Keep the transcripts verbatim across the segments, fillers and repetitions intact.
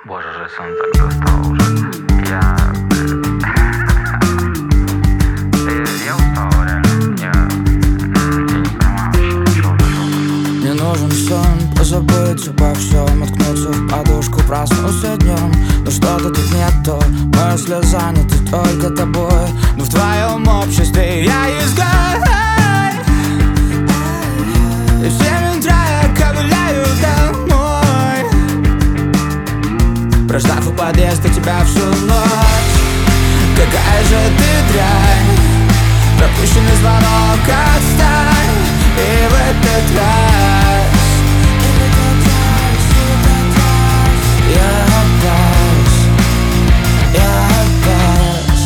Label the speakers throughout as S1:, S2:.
S1: Боже, Жесон так достал уже. Я... Я устал, реально. Я... Я не понимаю вообще, чего пошел.
S2: Мне нужен сон, позабыть обо всем, уткнуться в подушку, проснуться днем. Но что-то тут нет, то мысли заняты только тобой. Но в твоем обществе я изгой. И в семь утра я ковыляю домой, прождав у подъезда тебя всю ночь. Какая же ты дрянь, пропущенный звонок, отстань. И в этот раз я опас, я опас,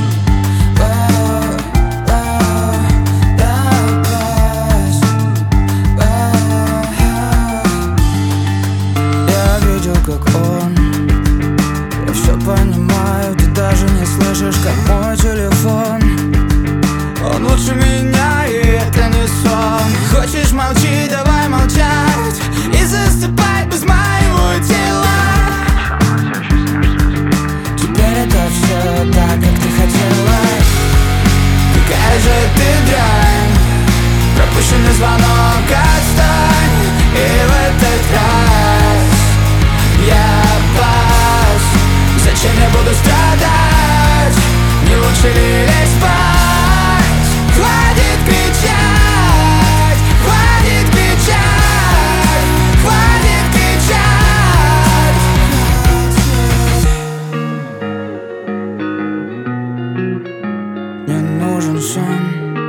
S2: я опас. Я видел, как он, я все понимаю, ты даже не слышишь, как мой телефон. Он лучше меня, и это не сон. Хочешь, молчи, давай молчать и засыпай без моего тела. Теперь это все так, как ты хотела. Какая же ты дрянь, пропущенный звонок, отстань. И в этот раз я пас. Зачем я буду страдать? Не лучше ли лечь спать? Хватит кричать, хватит кричать, хватит кричать. Мне нужен сон.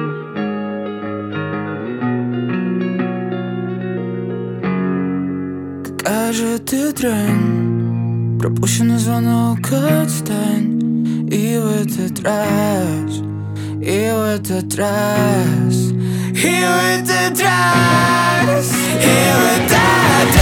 S2: Какая же ты дрянь, пропущенный звонок, отстань. И в этот раз, и в этот раз, и в этот раз, и в этот раз.